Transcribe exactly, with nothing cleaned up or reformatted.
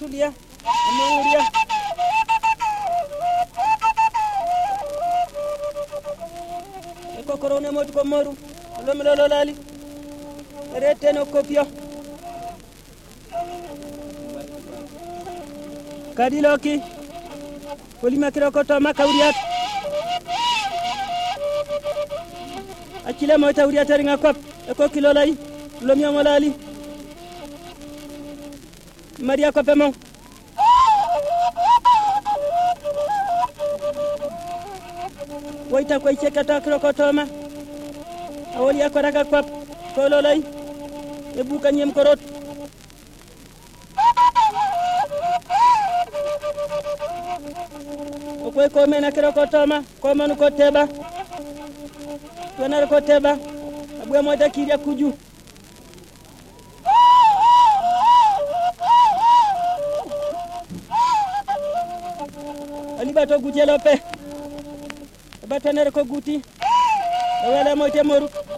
tulia. Amungulia. Eko korone motu komoru. Lomelo lali. Rete no kopio. Kadiloki. Polima kiroko toma kauriat. Akile moita uriat ringa kop. Eko kilolai. Lomio molali. Maria kopemo. Waita kwa icheka ta kiroko toma. Awoli akoraka kop. Kololai. Ebuka nyem korot. Okwe kome na kiroko toma. Koma nuko teba. Tuana nuko teba. Abwe moja kiria kuju. Alibato guti lope. Abatana ko guti. Wala moja moru.